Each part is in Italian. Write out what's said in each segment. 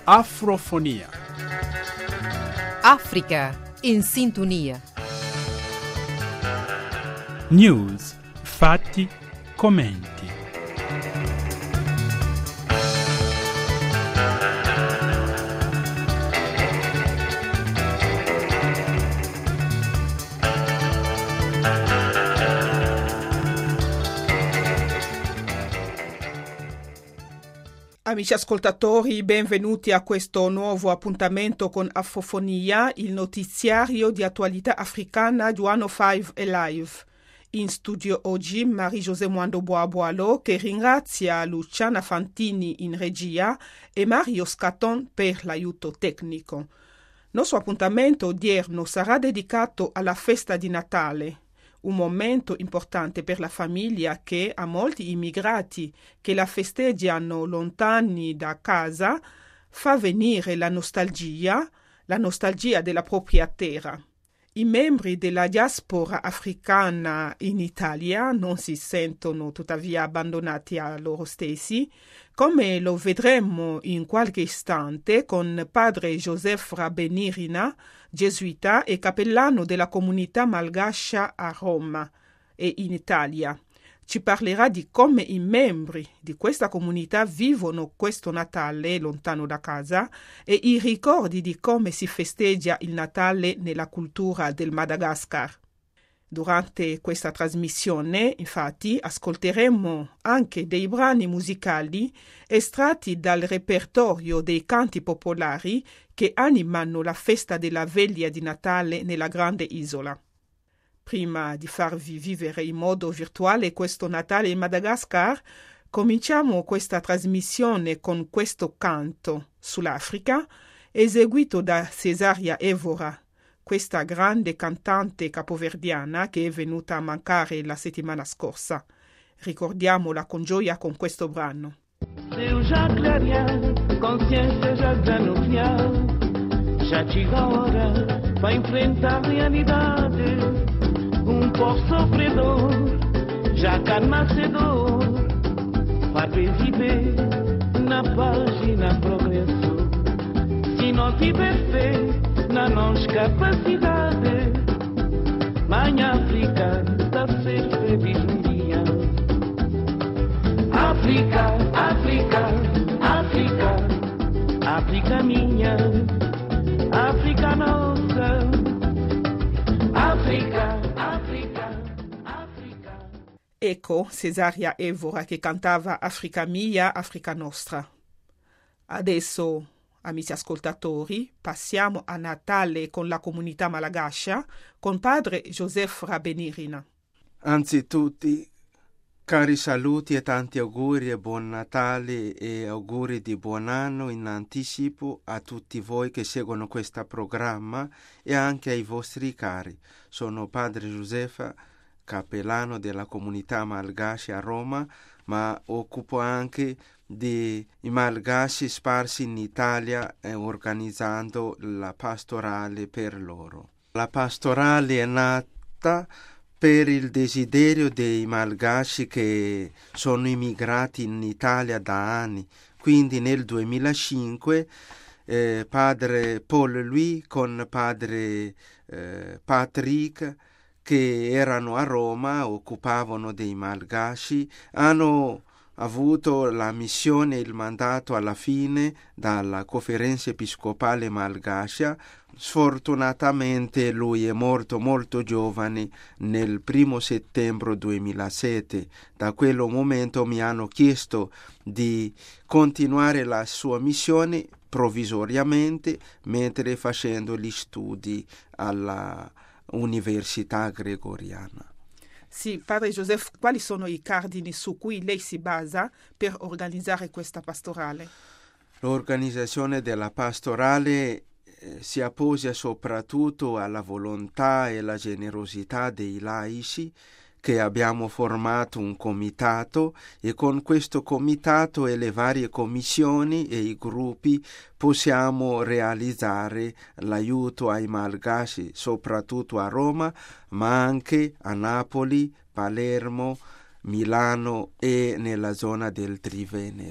Afrofonia. Africa in sintonia. News, fatti, commenti. Amici ascoltatori, benvenuti a questo nuovo appuntamento con Afrofonia, il notiziario di attualità africana di 105 Live. In studio oggi Marie-José Mwando Boaboalo, che ringrazia Luciana Fantini in regia e Mario Scaton per l'aiuto tecnico. Il nostro appuntamento odierno sarà dedicato alla festa di Natale, un momento importante per la famiglia che a molti immigrati che la festeggiano lontani da casa fa venire la nostalgia della propria terra. I membri della diaspora africana in Italia non si sentono tuttavia abbandonati a loro stessi, come lo vedremo in qualche istante con padre Joseph Rabenirina, gesuita e cappellano della comunità malgascia a Roma e in Italia. Ci parlerà di come i membri di questa comunità vivono questo Natale lontano da casa e i ricordi di come si festeggia il Natale nella cultura del Madagascar. Durante questa trasmissione, infatti, ascolteremo anche dei brani musicali estratti dal repertorio dei canti popolari che animano la festa della veglia di Natale nella grande isola. Prima di farvi vivere in modo virtuale questo Natale in Madagascar, cominciamo questa trasmissione con questo canto sull'Africa, eseguito da Cesaria Evora, questa grande cantante capoverdiana che è venuta a mancare la settimana scorsa. Ricordiamola con gioia con questo brano. Seu já clarear, consciência já desanuviar, já chega a hora para enfrentar a realidade. Povo sofredor, já calma cedor, para viver na página progresso. Se não tiver fé na nossa capacidade, mãe África está a ser feliz um dia. África, África, África, África minha, África nossa, África. Ecco Cesaria Evora che cantava Africa Mia, Africa Nostra. Adesso, amici ascoltatori, passiamo a Natale con la comunità malagascia con padre Joseph Rabenirina. Anzitutto, cari saluti e tanti auguri e buon Natale e auguri di buon anno in anticipo a tutti voi che seguono questo programma e anche ai vostri cari. Sono padre Josefa, cappellano della comunità malgashi a Roma, ma occupo anche di i malgashi sparsi in Italia organizzando la pastorale per loro. La pastorale è nata per il desiderio dei malgashi che sono immigrati in Italia da anni. Quindi nel 2005 padre Paul Louis con padre Patrick, che erano a Roma, occupavano dei malgashi, hanno avuto la missione e il mandato alla fine dalla conferenza episcopale malgascia. Sfortunatamente lui è morto molto giovane nel 1 settembre 2007. Da quel momento mi hanno chiesto di continuare la sua missione provvisoriamente mentre facendo gli studi alla Università Gregoriana. Sì, padre Joseph, quali sono i cardini su cui lei si basa per organizzare questa pastorale? L'organizzazione della pastorale si appoggia soprattutto alla volontà e alla generosità dei laici, che abbiamo formato un comitato e con questo comitato e le varie commissioni e i gruppi possiamo realizzare l'aiuto ai malgashi, soprattutto a Roma, ma anche a Napoli, Palermo, Milano e nella zona del Triveneto.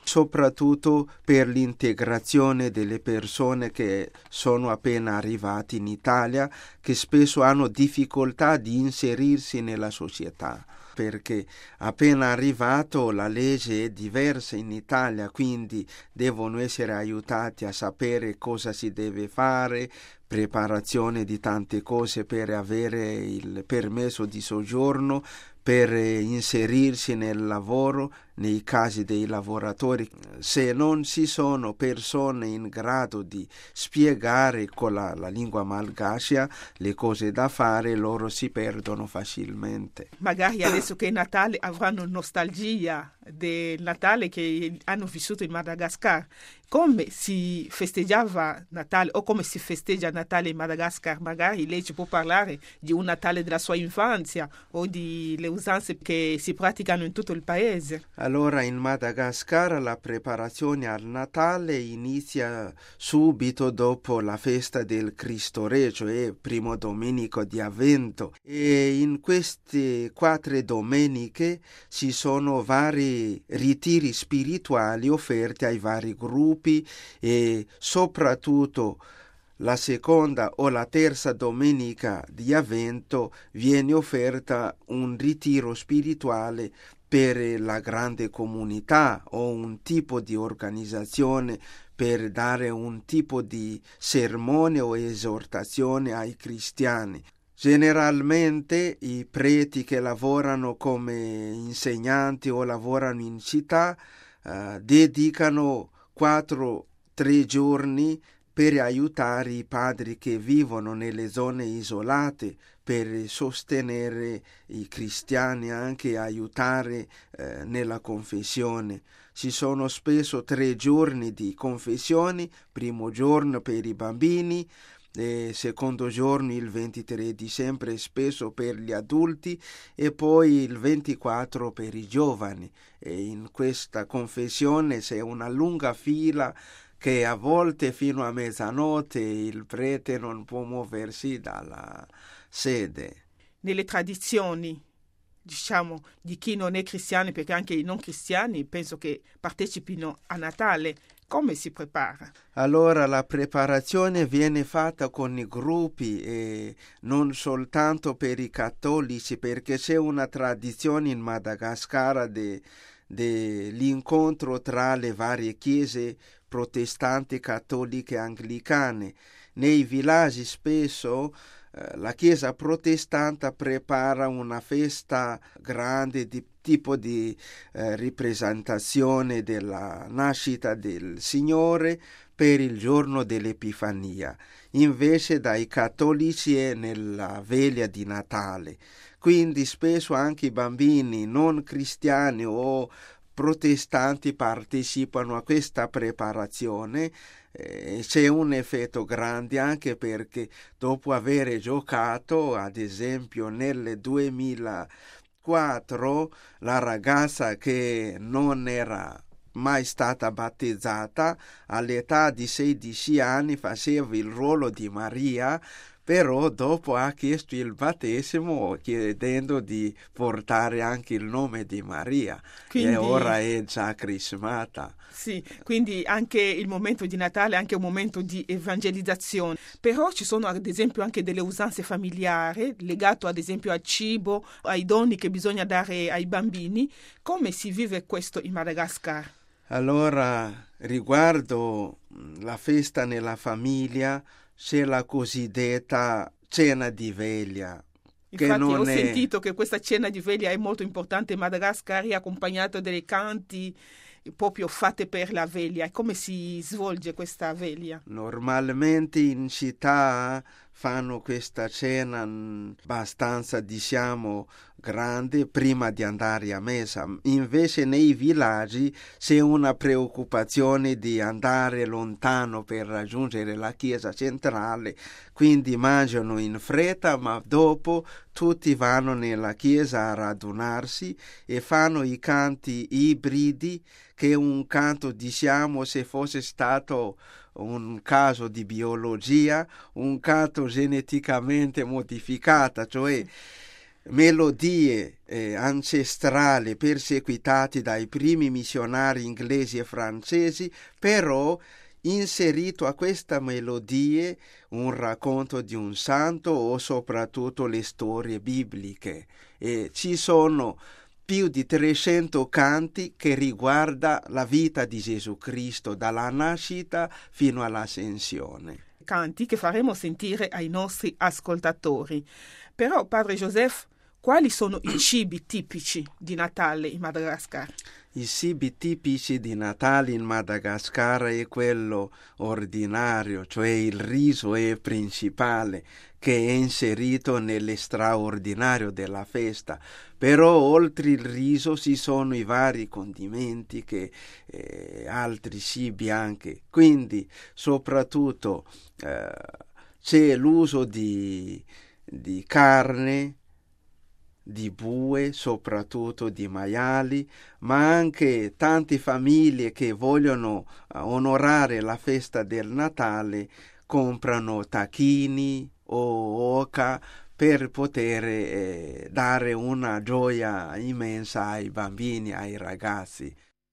soprattutto per l'integrazione delle persone che sono appena arrivate in Italia, che spesso hanno difficoltà di inserirsi nella società, perché appena arrivato la legge è diversa in Italia, quindi devono essere aiutati a sapere cosa si deve fare, preparazione di tante cose per avere il permesso di soggiorno, per inserirsi nel lavoro, nei casi dei lavoratori. Se non ci sono persone in grado di spiegare con la lingua malgasia le cose da fare, loro si perdono facilmente. Magari adesso che è Natale avranno nostalgia del Natale che hanno vissuto in Madagascar. Come si festeggiava Natale o come si festeggia Natale in Madagascar? Magari lei ci può parlare di un Natale della sua infanzia o di le usanze che si praticano in tutto il paese. Allora in Madagascar la preparazione al Natale inizia subito dopo la festa del Cristo Re, cioè primo domenico di Avvento, e in queste 4 domeniche ci sono vari ritiri spirituali offerti ai vari gruppi e soprattutto la seconda o la terza domenica di Avvento viene offerta un ritiro spirituale per la grande comunità o un tipo di organizzazione per dare un tipo di sermone o esortazione ai cristiani. Generalmente i preti che lavorano come insegnanti o lavorano in città dedicano 4-3 giorni per aiutare i padri che vivono nelle zone isolate, per sostenere i cristiani, anche aiutare nella confessione. Ci sono spesso 3 giorni di confessioni, primo giorno per i bambini, e secondo giorno il 23 dicembre spesso per gli adulti e poi il 24 per i giovani. E in questa confessione c'è una lunga fila che a volte fino a mezzanotte il prete non può muoversi dalla sede. Nelle tradizioni, diciamo, di chi non è cristiano, perché anche i non cristiani penso che partecipino a Natale, come si prepara? Allora la preparazione viene fatta con i gruppi e non soltanto per i cattolici, perché c'è una tradizione in Madagascar dell'incontro tra le varie chiese protestanti, cattoliche e anglicane. Nei villaggi spesso la chiesa protestante prepara una festa grande di tipo di ripresentazione della nascita del Signore per il giorno dell'Epifania, invece dai cattolici è nella veglia di Natale. Quindi spesso anche i bambini non cristiani o protestanti partecipano a questa preparazione. C'è un effetto grande anche perché dopo aver giocato, ad esempio nel 2004, la ragazza che non era mai stata battezzata all'età di 16 anni faceva il ruolo di Maria, però dopo ha chiesto il battesimo chiedendo di portare anche il nome di Maria, quindi, e ora è già crismata. Sì, quindi anche il momento di Natale è anche un momento di evangelizzazione, però ci sono ad esempio anche delle usanze familiari legate ad esempio al cibo, ai doni che bisogna dare ai bambini. Come si vive questo in Madagascar? Allora, riguardo la festa nella famiglia, c'è la cosiddetta cena di veglia. Infatti ho sentito che questa cena di veglia è molto importante in Madagascar, è accompagnata dei canti proprio fatte per la veglia. E come si svolge questa veglia? Normalmente in città fanno questa cena abbastanza, diciamo, grande prima di andare a messa. Invece nei villaggi c'è una preoccupazione di andare lontano per raggiungere la chiesa centrale, quindi mangiano in fretta, ma dopo tutti vanno nella chiesa a radunarsi e fanno i canti ibridi, che è un canto, diciamo, se fosse stato un caso di biologia, un canto geneticamente modificato, cioè melodie ancestrali perseguitati dai primi missionari inglesi e francesi, però inserito a queste melodie un racconto di un santo o soprattutto le storie bibliche. E ci sono più di 300 canti che riguarda la vita di Gesù Cristo dalla nascita fino all'ascensione. Canti che faremo sentire ai nostri ascoltatori. Però, padre Joseph, quali sono i cibi tipici di Natale in Madagascar? I cibi tipici di Natale in Madagascar è quello ordinario, cioè il riso è principale, che è inserito nelle straordinario della festa. Però oltre il riso ci sono i vari condimenti che altri cibi anche. Quindi soprattutto c'è l'uso di carne, di bue, soprattutto di maiali, ma anche tante famiglie che vogliono onorare la festa del Natale comprano tacchini o oca per poter dare una gioia immensa ai bambini, ai ragazzi.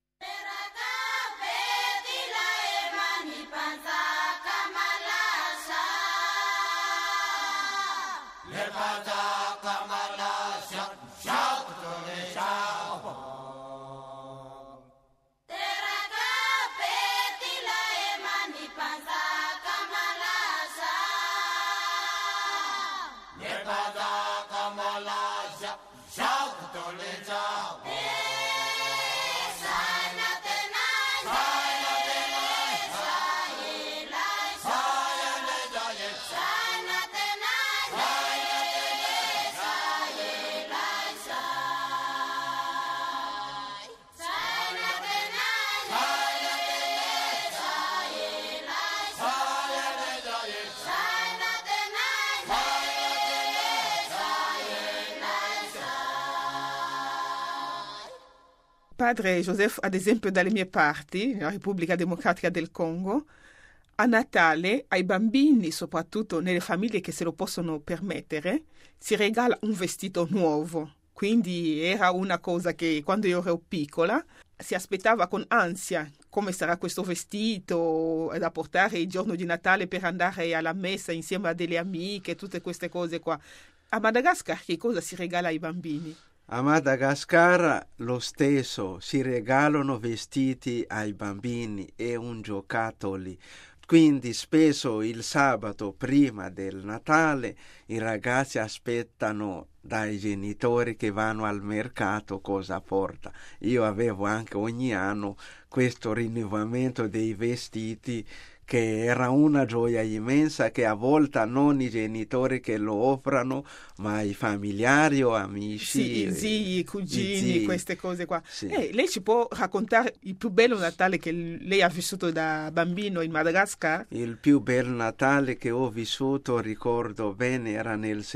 Padre Joseph, ad esempio dalle mie parti, nella Repubblica Democratica del Congo, a Natale ai bambini, soprattutto nelle famiglie che se lo possono permettere, si regala un vestito nuovo. Quindi era una cosa che quando io ero piccola si aspettava con ansia come sarà questo vestito da portare il giorno di Natale per andare alla messa insieme a delle amiche, tutte queste cose qua. A Madagascar che cosa si regala ai bambini? A Madagascar lo stesso, si regalano vestiti ai bambini e un giocattoli. Quindi spesso il sabato prima del Natale i ragazzi aspettano dai genitori che vanno al mercato cosa porta. Io avevo anche ogni anno questo rinnovamento dei vestiti che era una gioia immensa, che a volte non i genitori che lo offrono, ma i familiari o amici. Sì, i zii, i cugini, zii. Queste cose qua. Sì. Lei ci può raccontare il più bello Natale che lei ha vissuto da bambino in Madagascar? Il più bel Natale che ho vissuto, ricordo bene, era nel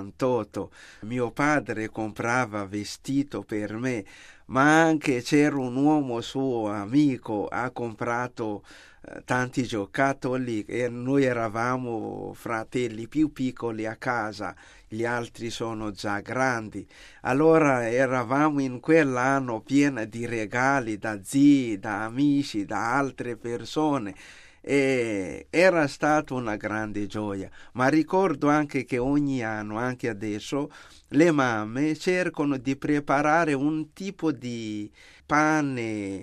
78. Mio padre comprava vestito per me, ma anche c'era un uomo suo amico, ha comprato tanti giocattoli e noi eravamo fratelli più piccoli a casa, gli altri sono già grandi. Allora eravamo in quell'anno pieno di regali da zii, da amici, da altre persone. E era stata una grande gioia, ma ricordo anche che ogni anno, anche adesso, le mamme cercano di preparare un tipo di pane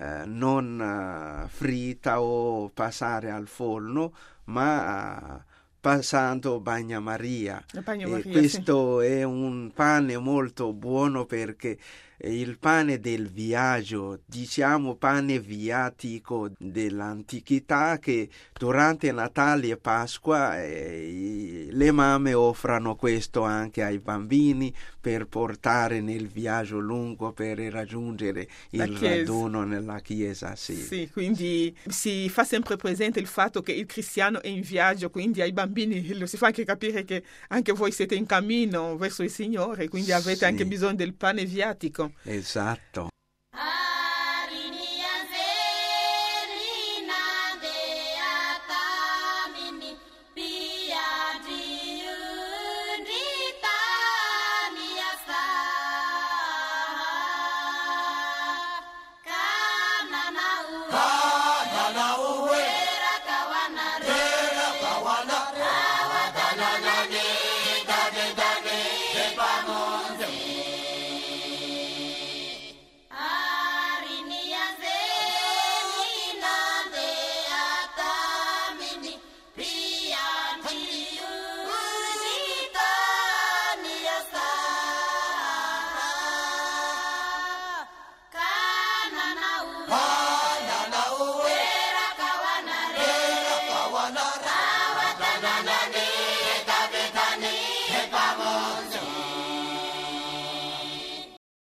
non fritta o passare al forno, ma passando bagnomaria. E questo sì. è un pane molto buono perché il pane del viaggio, diciamo pane viatico dell'antichità, che durante Natale e Pasqua le mamme offrono questo anche ai bambini per portare nel viaggio lungo per raggiungere il raduno nella chiesa. Sì, quindi si fa sempre presente il fatto che il cristiano è in viaggio, quindi ai bambini lo si fa anche capire che anche voi siete in cammino verso il Signore, quindi avete anche bisogno del pane viatico. Esatto.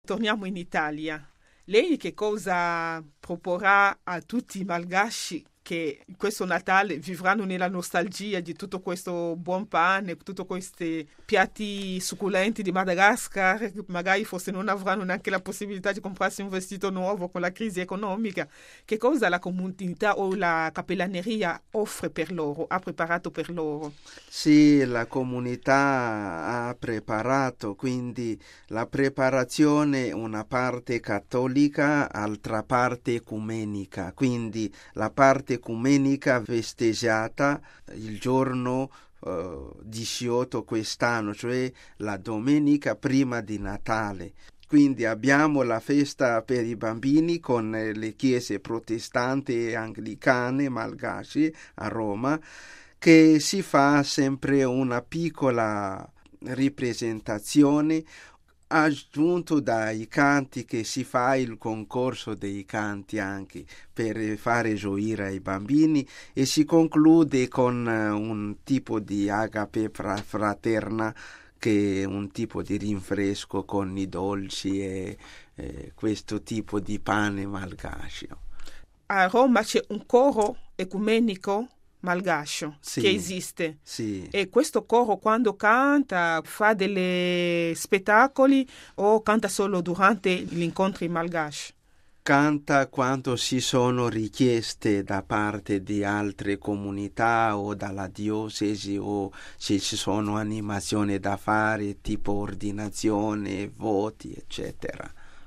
Torniamo in Italia. Lei che cosa proporrà a tutti i malgaci che questo Natale vivranno nella nostalgia di tutto questo buon pane, tutti questi piatti succulenti di Madagascar, che magari forse non avranno neanche la possibilità di comprarsi un vestito nuovo con la crisi economica? Che cosa la comunità o la capelaneria offre per loro, ha preparato per loro? Sì, la comunità ha preparato, quindi la preparazione una parte cattolica, altra parte ecumenica, quindi la parte ecumenica festeggiata il giorno 18 quest'anno, cioè la domenica prima di Natale. Quindi abbiamo la festa per i bambini con le chiese protestanti e anglicane malgaci a Roma, che si fa sempre una piccola ripresentazione aggiunto dai canti, che si fa il concorso dei canti anche per fare gioire i bambini, e si conclude con un tipo di agape fraterna, che è un tipo di rinfresco con i dolci e questo tipo di pane malgascio. A Roma c'è un coro ecumenico malgascio, sì, che esiste. Sì. E questo coro quando canta fa delle spettacoli o canta solo durante gli incontri malgaci? Canta quando ci sono richieste da parte di altre comunità o dalla diocesi, o se ci sono animazioni da fare tipo ordinazione, voti, eccetera.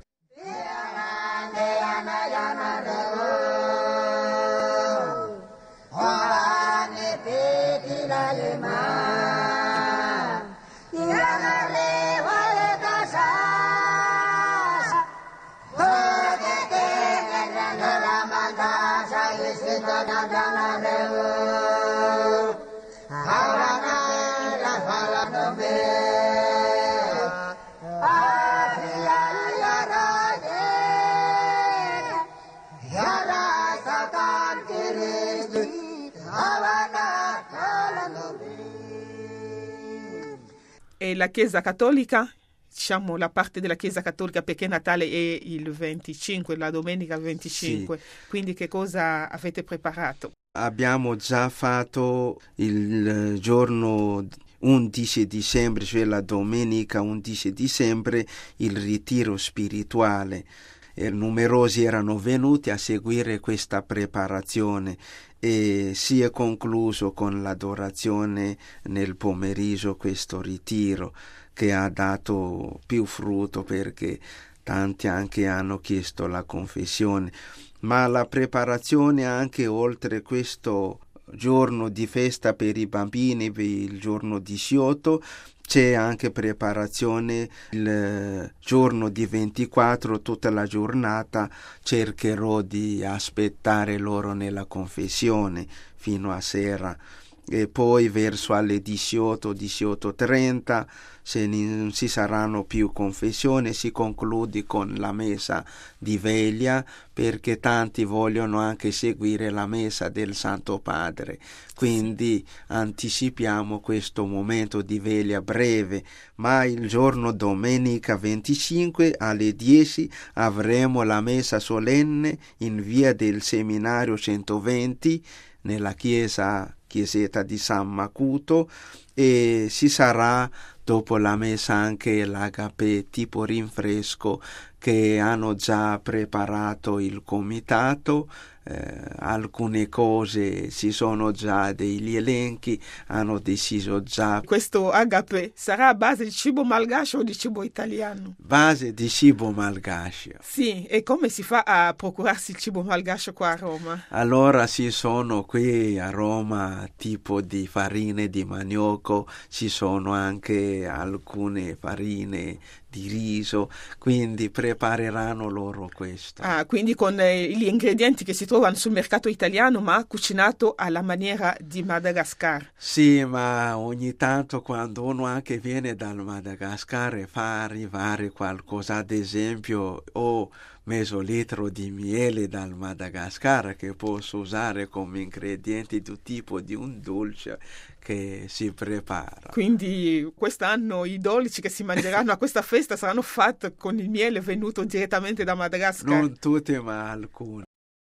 E la Chiesa Cattolica, diciamo la parte della Chiesa Cattolica, perché Natale è il 25, la domenica 25, sì. Quindi che cosa avete preparato? Abbiamo già fatto il giorno 11 dicembre, cioè la domenica 11 dicembre, il ritiro spirituale. E numerosi erano venuti a seguire questa preparazione e si è concluso con l'adorazione nel pomeriggio, questo ritiro che ha dato più frutto, perché tanti anche hanno chiesto la confessione. Ma la preparazione anche oltre questo giorno di festa per i bambini, il giorno 18, c'è anche preparazione il giorno di 24, tutta la giornata cercherò di aspettare loro nella confessione fino a sera, e poi verso alle 18:30 se non ci saranno più confessioni si conclude con la messa di veglia, perché tanti vogliono anche seguire la messa del Santo Padre, quindi anticipiamo questo momento di veglia breve. Ma il giorno domenica 25 alle 10 avremo la messa solenne in via del Seminario 120 nella chiesetta di San Macuto, e ci sarà dopo la messa anche l'agape tipo rinfresco che hanno già preparato il comitato. Alcune cose ci sono già degli elenchi, hanno deciso già. Questo agape sarà a base di cibo malgascio o di cibo italiano? Base di cibo malgascio. Sì, e come si fa a procurarsi il cibo malgascio qua a Roma? Allora ci sono qui a Roma tipo di farine di manioco, ci sono anche alcune farine di riso, quindi prepareranno loro questo. Quindi con gli ingredienti che si trovano sul mercato italiano, ma cucinato alla maniera di Madagascar. Sì, ma ogni tanto quando uno anche viene dal Madagascar fa arrivare qualcosa, ad esempio, mezzo litro di miele dal Madagascar che posso usare come ingrediente di tipo di un dolce che si prepara. Quindi quest'anno i dolci che si mangeranno a questa festa saranno fatti con il miele venuto direttamente da Madagascar. Non tutte, ma alcune.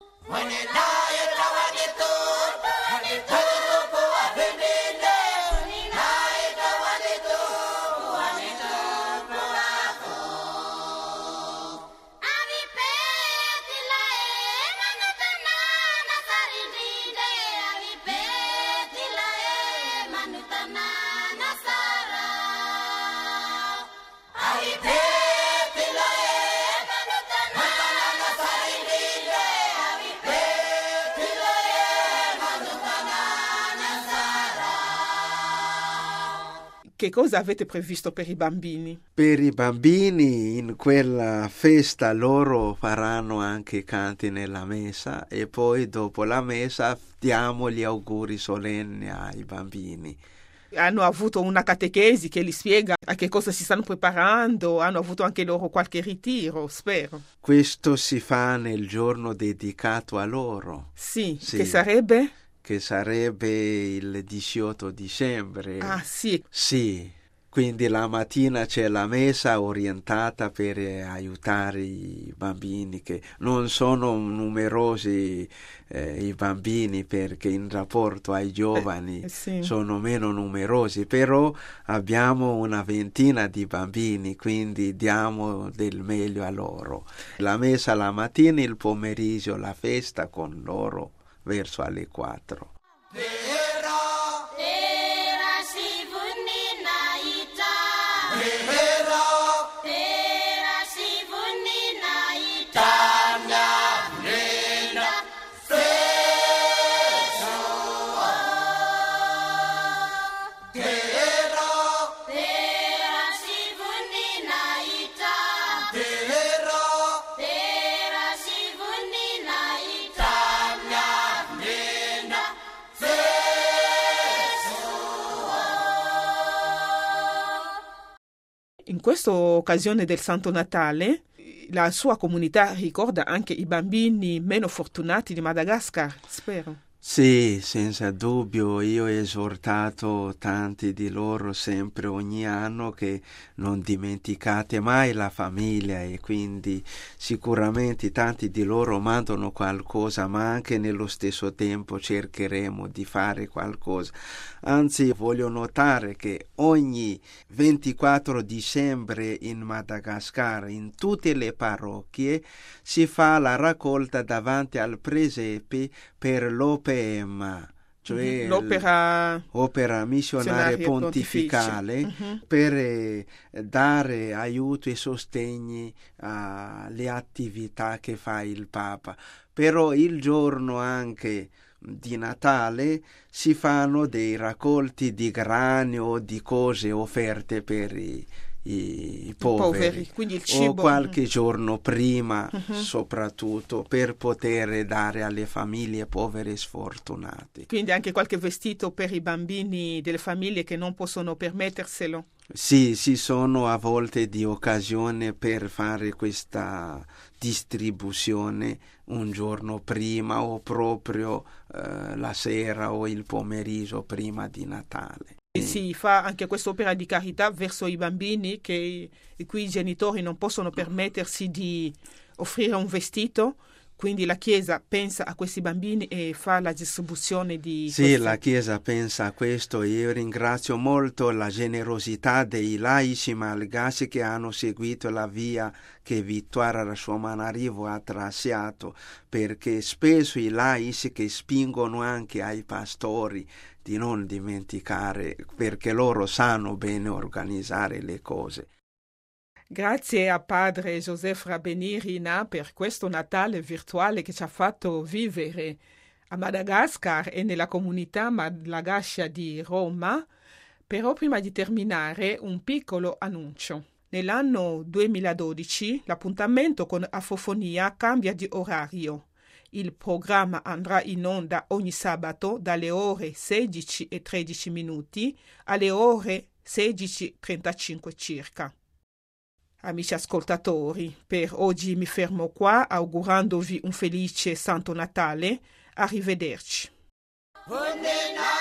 Che cosa avete previsto per i bambini? Per i bambini in quella festa loro faranno anche canti nella messa e poi dopo la messa diamo gli auguri solenni ai bambini. Hanno avuto una catechesi che li spiega a che cosa si stanno preparando, hanno avuto anche loro qualche ritiro, spero. Questo si fa nel giorno dedicato a loro. Sì. Sì. Che sarebbe? Che sarebbe il 18 dicembre. Ah, sì. Sì, quindi la mattina c'è la messa orientata per aiutare i bambini, che non sono numerosi i bambini perché in rapporto ai giovani sì. sono meno numerosi, però abbiamo una ventina di bambini, quindi diamo del meglio a loro. La messa la mattina, il pomeriggio la festa con loro verso alle 4. In questa occasione del Santo Natale, la sua comunità ricorda anche i bambini meno fortunati di Madagascar, spero. Sì, senza dubbio, io ho esortato tanti di loro sempre ogni anno che non dimenticate mai la famiglia, e quindi sicuramente tanti di loro mandano qualcosa, ma anche nello stesso tempo cercheremo di fare qualcosa. Anzi, voglio notare che ogni 24 dicembre in Madagascar, in tutte le parrocchie, si fa la raccolta davanti al presepe per l'OPM, cioè l'opera missionaria pontificale, per dare aiuto e sostegni alle attività che fa il Papa. Però il giorno anche di Natale si fanno dei raccolti di grani o di cose offerte per i poveri, quindi il cibo, o qualche giorno prima soprattutto per poter dare alle famiglie povere e sfortunate. Quindi anche qualche vestito per i bambini delle famiglie che non possono permetterselo. Sì, ci sono a volte di occasione per fare questa distribuzione un giorno prima o proprio la sera o il pomeriggio prima di Natale. E si fa anche quest'opera di carità verso i bambini i cui genitori non possono permettersi di offrire un vestito, quindi la Chiesa pensa a questi bambini e fa la distribuzione di... Sì, la Chiesa pensa a questo e io ringrazio molto la generosità dei laici malgasi che hanno seguito la via che Vittorio Rashomanivo ha tracciato, perché spesso i laici che spingono anche ai pastori di non dimenticare, perché loro sanno bene organizzare le cose. Grazie a padre Joseph Rabenirina per questo Natale virtuale che ci ha fatto vivere a Madagascar e nella comunità malagascia di Roma. Però prima di terminare un piccolo annuncio. Nell'anno 2012 l'appuntamento con Affofonia cambia di orario. Il programma andrà in onda ogni sabato dalle ore 16:13 alle ore 16:35 circa. Amici ascoltatori, per oggi mi fermo qua augurandovi un felice Santo Natale. Arrivederci.